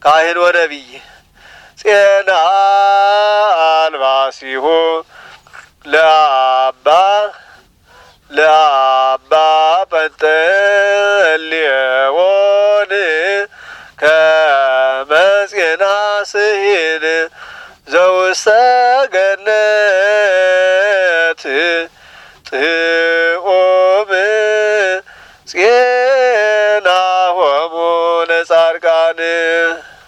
ካህን ወነቢይ ጼና አልባሲሁ ለአባ ጰንጠሌዎን ከመ ጼና ስሂን ዘውስተ ገነት